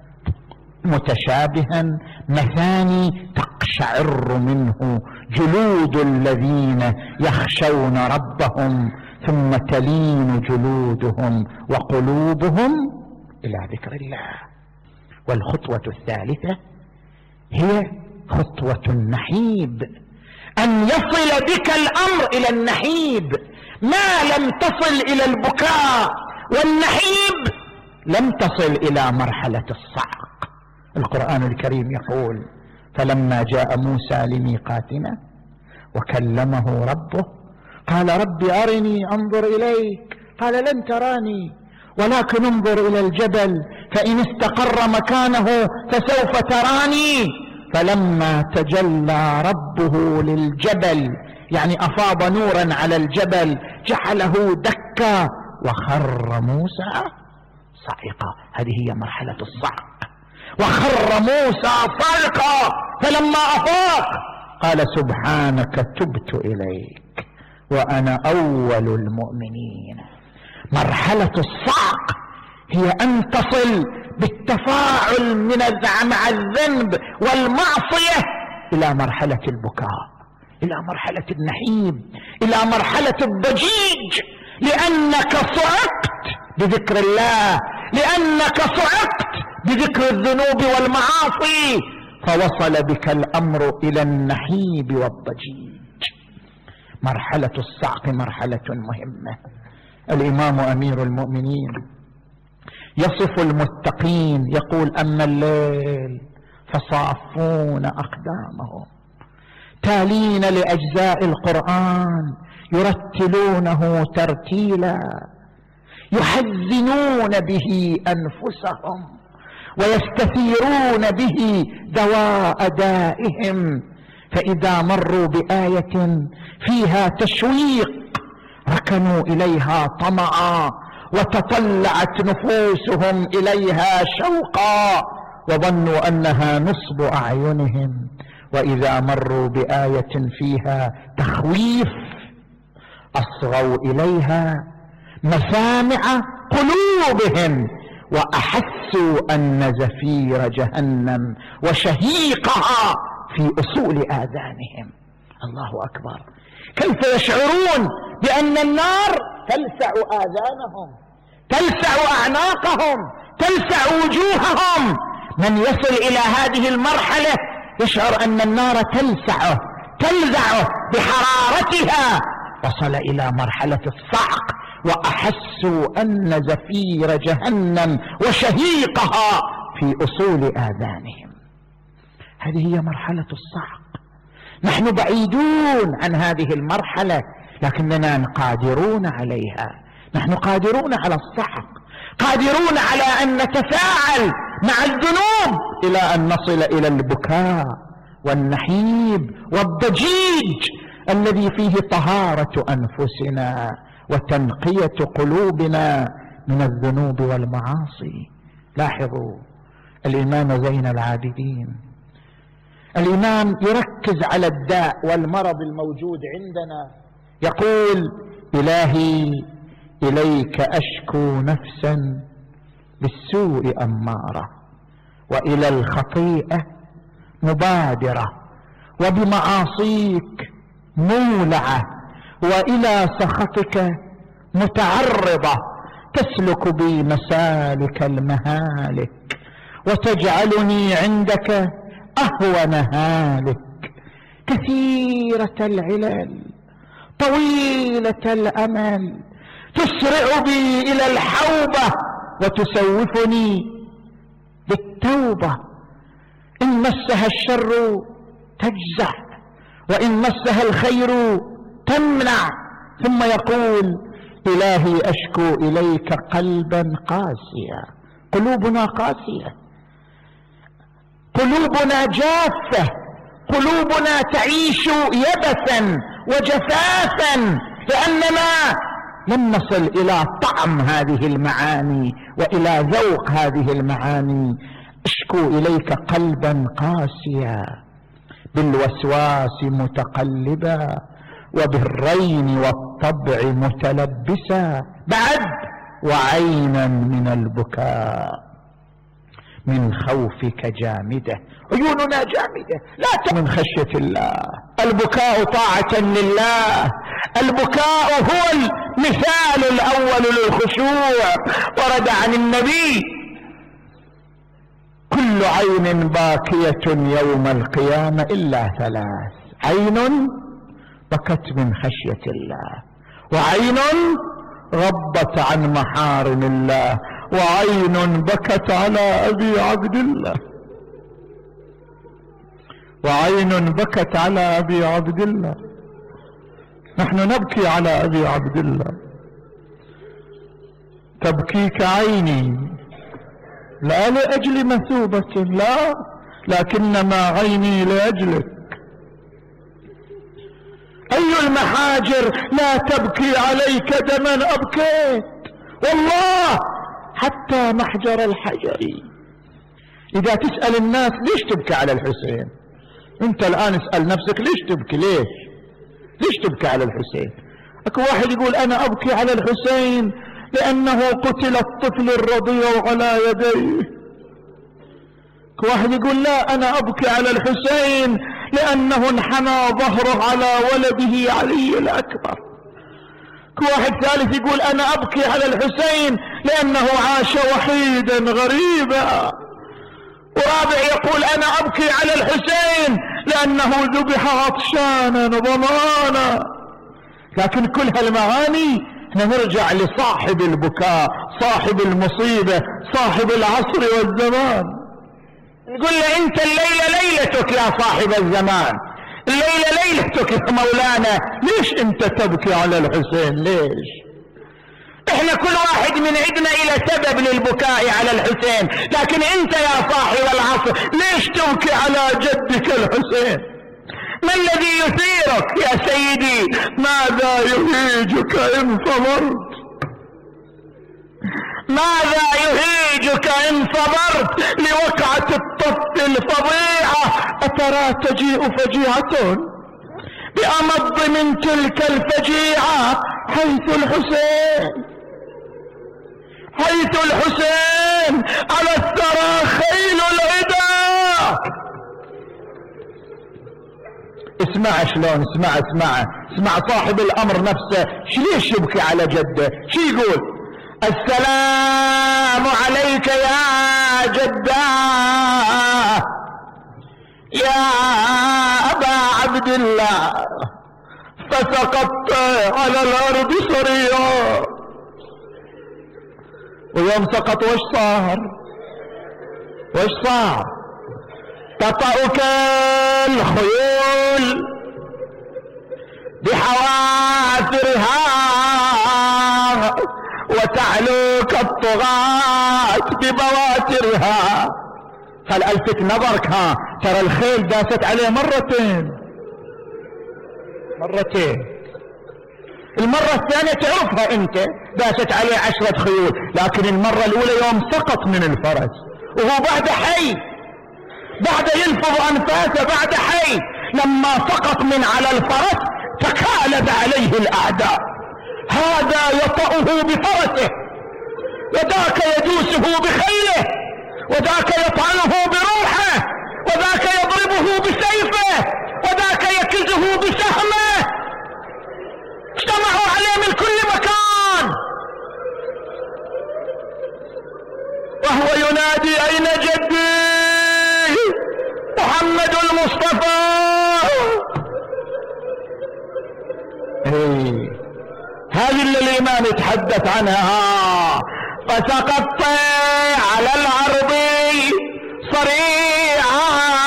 S3: متشابها مثاني تقشعر منه جلود الذين يخشون ربهم ثم تلين جلودهم وقلوبهم إلى ذكر الله. والخطوة الثالثة هي خطوة النحيب، أن يصل بك الأمر إلى النحيب. ما لم تصل إلى البكاء والنحيب لم تصل إلى مرحلة الصعق. القرآن الكريم يقول: فلما جاء موسى لميقاتنا وكلمه ربه قال رب أرني أنظر إليك قال لن تراني ولكن انظر إلى الجبل فإن استقر مكانه فسوف تراني. فلما تجلى ربه للجبل يعني أفاض نورا على الجبل جعله دكا وخر موسى صعقا. هذه هي مرحلة الصعق. وخر موسى صعقا فلما أفاق قال سبحانك تبت إليك وأنا أول المؤمنين. مرحلة الصعق هي أن تصل بالتفاعل مع الذنب والمعصية إلى مرحلة البكاء، إلى مرحلة النحيب، إلى مرحلة الضجيج، لأنك صعقت بذكر الله، لأنك صعقت بذكر الذنوب والمعاصي، فوصل بك الأمر إلى النحيب والضجيج. مرحلة الصعق مرحلة مهمة. الإمام أمير المؤمنين يصف المتقين يقول: أما الليل فصافون أقدامهم تالين لأجزاء القرآن يرتلونه ترتيلا يحزنون به أنفسهم ويستثيرون به دواء دائهم، فإذا مروا بآية فيها تشويق ركنوا إليها طمعا وتطلعت نفوسهم إليها شوقا وظنوا أنها نصب أعينهم، وإذا مروا بآية فيها تخويف أصغوا إليها مسامع قلوبهم وأحسوا أن زفير جهنم وشهيقها في أصول آذانهم. الله أكبر! كيف يشعرون بأن النار تلسع آذانهم، تلسع أعناقهم، تلسع وجوههم؟ من يصل إلى هذه المرحلة يشعر أن النار تلسعه تلذعه بحرارتها. وصل إلى مرحلة الصعق وأحسوا أن زفير جهنم وشهيقها في أصول آذانهم. هذه هي مرحلة الصعق. نحن بعيدون عن هذه المرحلة لكننا قادرون عليها. نحن قادرون على الصعق، قادرون على أن نتفاعل مع الذنوب إلى أن نصل إلى البكاء والنحيب والضجيج الذي فيه طهارة أنفسنا وتنقية قلوبنا من الذنوب والمعاصي. لاحظوا الإمام زين العابدين، الإمام يركز على الداء والمرض الموجود عندنا، يقول: إلهي إليك أشكو نفسا بالسوء أمارة وإلى الخطيئة مبادرة وبمعاصيك مولعة وإلى سخطك متعرضة تسلك بي مسالك المهالك وتجعلني عندك أهون هالك، كثيرة العلل طويلة الأمل تسرع بي إلى الحوبة وتسوفني بالتوبة. إن مسها الشر تجزع وإن مسها الخير تمنع. ثم يقول: إلهي أشكو إليك قلبا قاسيا. قلوبنا قاسية، قلوبنا جافة، قلوبنا تعيش يبسا وجفافا لأننا لم نصل إلى طعم هذه المعاني وإلى ذوق هذه المعاني. أشكو إليك قلبا قاسيا بالوسواس متقلبا وبالرين والطبع متلبسا، بعد وعينا من البكاء من خوفك جامدة. عيوننا جامدة لا من خشية الله. البكاء طاعة لله، البكاء هو المثال الأول للخشوع. ورد عن النبي: كل عين باكية يوم القيامة إلا ثلاث: عين بكت من خشية الله، وعين غضت عن محارم الله، وعين بكت على أبي عبد الله، وعين بكت على أبي عبد الله. نحن نبكي على أبي عبد الله، تبكيك عيني لا لأجل مثوبة، لا، لكنما عيني لأجلك. أي المحاجر لا تبكي عليك دما أبكيت، والله حتى محجر الحجر. إذا تسأل الناس ليش تبكي على الحسين، أنت الآن اسأل نفسك ليش تبكي، ليش تبكي على الحسين؟ أكو واحد يقول أنا أبكي على الحسين لأنه قتل الطفل الرضيع على يديه. أكو واحد يقول لا، أنا أبكي على الحسين لأنه انحنى ظهره على ولده علي الأكبر. أكو واحد ثالث يقول أنا أبكي على الحسين لأنه عاش وحيدا غريبا. ورابع يقول أنا أبكي على الحسين لأنه ذبح عطشانا ضمانا. لكن كل هالمعاني نرجع لصاحب البكاء، صاحب المصيبة، صاحب العصر والزمان، نقول له أنت الليلة ليلتك يا صاحب الزمان، الليلة ليلتك يا مولانا، ليش أنت تبكي على الحسين؟ ليش؟ احنا كل واحد من عندنا الى سبب للبكاء على الحسين، لكن انت يا صاحب العصر ليش تبكي على جدك الحسين؟ ما الذي يثيرك يا سيدي؟ ماذا يهيجك ان صبرت؟ ماذا يهيجك ان صبرت لوقعة الطفل الفظيعة؟ أترى تجيء فجيعة بأمض من تلك الفجيعة حيث الحسين، حيث الحسين على الثرى خيل العدا. اسمع شلون، اسمع صاحب الأمر نفسه ليش يبكي على جده. شو يقول؟ السلام عليك يا جده يا أبا عبد الله، فسقطت على الأرض صريعا. ويوم سقط وش صار؟ تطأك الخيول بحوافرها وتعلوك الطغاة ببواترها. قال ألفت نظرك، ترى الخيل داست عليه مرتين. المرة الثانية تعرفها انت، داست عليه 10 خيول، لكن المرة الاولى يوم سقط من الفرس وهو بعد حي، بعد يلفظ انفاسه بعد حي، لما سقط من على الفرس تكالب عليه الاعداء، هذا يطأه بفرسه، وذاك يدوسه بخيله، وذاك يطعنه بروحه، وذاك يضربه بسيفه، وذاك يكزه بسهمه. اجتمعوا عليه من كل مكان وهو ينادي أين جدي محمد المصطفى. هذه اللي الإمام يتحدث عنها. فسقطت على العرض صريعا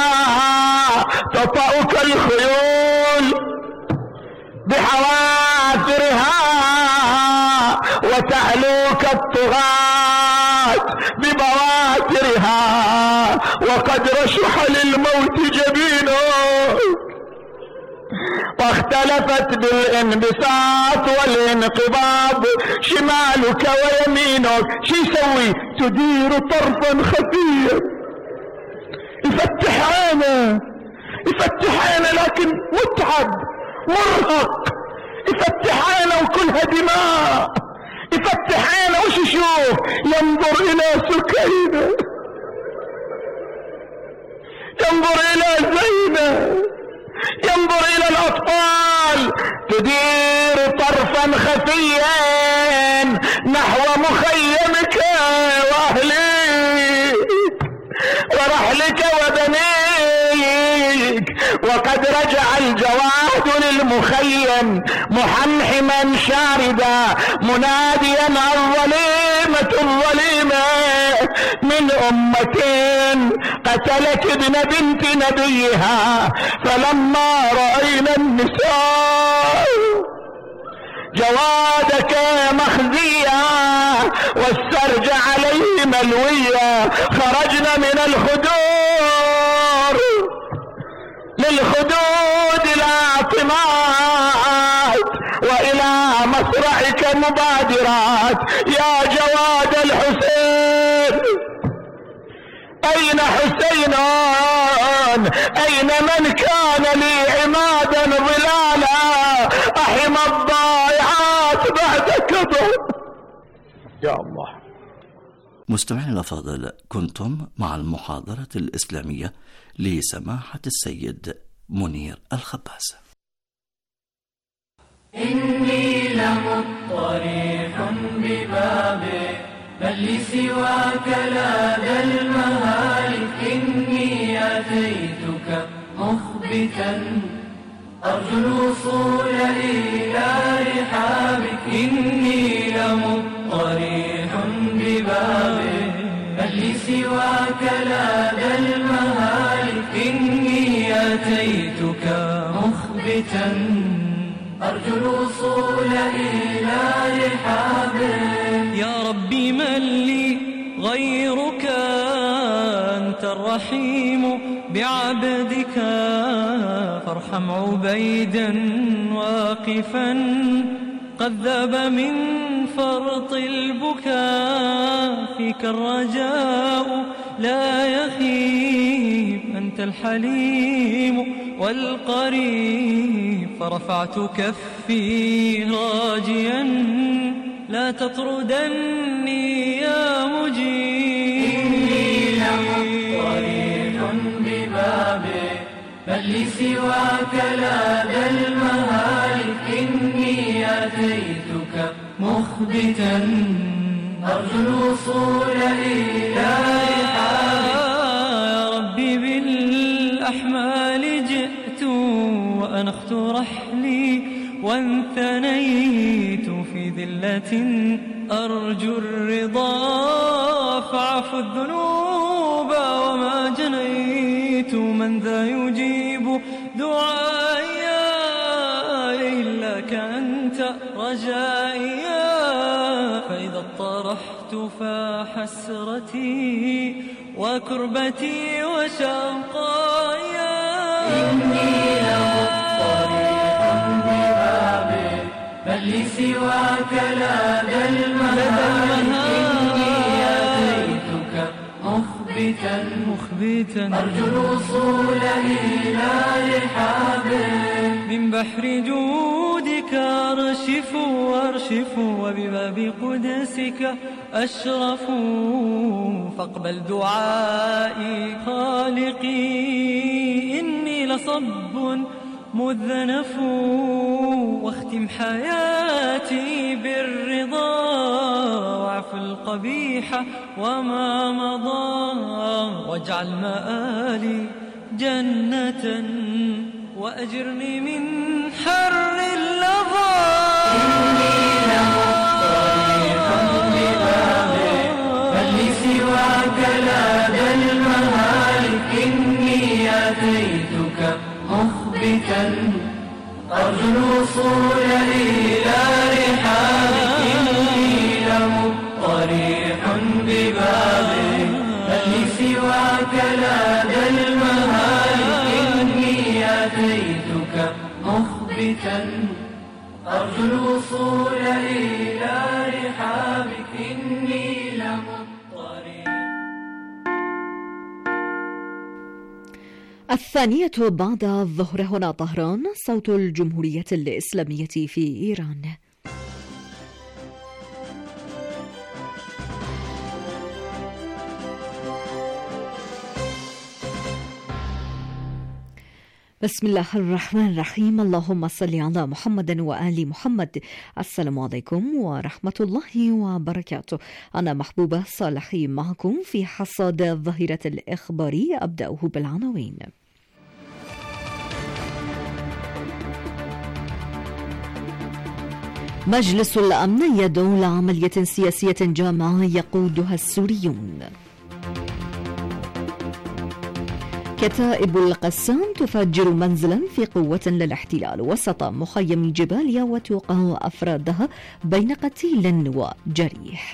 S3: تطأك الخيول بحوافرها وتعلوك الطغاة ببواترها، وقد رشح للموت جبينك، واختلفت بالانبساط والانقباض شمالك ويمينك. شو يسوي؟ تدير طرفا خفيا، يفتح عينه لكن متعب مرهق، يفتح عينه وكلها دماء، يفتح عينه وش يشوف؟ ينظر الى سكينة، ينظر الى زينب، ينظر الى الاطفال. تدير طرفا خفيا نحو مخيمك واهليك ورحلك وبنيك، وقد رجع الجواد للمخيم محمحما شاردا مناديا الظليم الظالمة الظليمة من أمة قتلت ابن بنت نبيها، فلما رأينا النساء جوادك مخزيا والسرج عليه ملويا، خرجنا من الخدور للخدود العاطمات وإلى مصرعك مبادرات. يا جواد الحسين أين حسين؟ أين من كان لي عمادا ظلالا أحم الضائعات بعد كبر؟ يا الله.
S2: مستمعينا الأفاضل، كنتم مع المحاضرة الإسلامية لسماحة السيد منير الخباز.
S4: إني لمضطرح ببابك بل لسواك لا ذا المهالك، إني أتيتك مخبتا أرجو الوصول إلى رحابك. إني لمضطرح ببابك بل لسواك لا ذا المهالك، إني أتيتك مخبتا أرجو الوصول إلى رحابك.
S5: يا ربي من لي غيرك أنت الرحيم بعبدك، فارحم عبيدا واقفا قد ذاب من فرط البكاء، فيك الرجاء لا يخيب أنت الحليم والقريب، فرفعت كفي راجيا لا تطردني يا مجيب.
S4: إني لمضطرح ببابك بل لسواك لا ذا المهالك، إني أتيتك مخبتا أرجو الوصول إلى رحابك.
S5: يا ربي بالأحمال جئت وأنخت رحلي وانثنيت في ذلة أرجو الرضا، فاعف الذنوب وما جنيت، من ذا يجيب دعائي إلاك أنت رجائي، فإذا اضطرحت فحسرتي وكربتي وشقاي.
S4: إني لمضطرح ببابك بل لسواك لا ذا المهالك، إني أتيتك مخبتا أرجو الوصول إلى رحابك.
S5: من بحر جودك أرشف وارشف وبباب قدسك أشرف، فاقبل دعائي خالقي، إني لصب مذنف، واختم حياتي بالرضا، واعف القبيح وما مضى، واجعل مآلي جنة وأجرني من حر اللظى.
S4: إني لمضطرح ببابك بل لسواك لا ذا المهالك، إني أتيتك مخبتا أرجو الوصول إلى رحابك. إني لمضطرح ببابك بل لسواك لا ذا المهالك، إني أتيتك مخبتا أرجو الوصول إلى رحابك. إني لمضطرح.
S1: الثانية بعد الظهر، هنا طهران، صوت الجمهورية الإسلامية في إيران. بسم الله الرحمن الرحيم. اللهم صل على محمد وآل محمد. السلام عليكم ورحمة الله وبركاته. أنا محبوبة صالحي معكم في حصاد الظهيرة الإخبارية. أبدأه بالعناوين. مجلس الأمن يدعو لعملية سياسية جامعة يقودها السوريون. كتائب القسام تفجر منزلا في قوة للاحتلال وسط مخيم جباليا وتوقع أفرادها بين قتيل وجريح.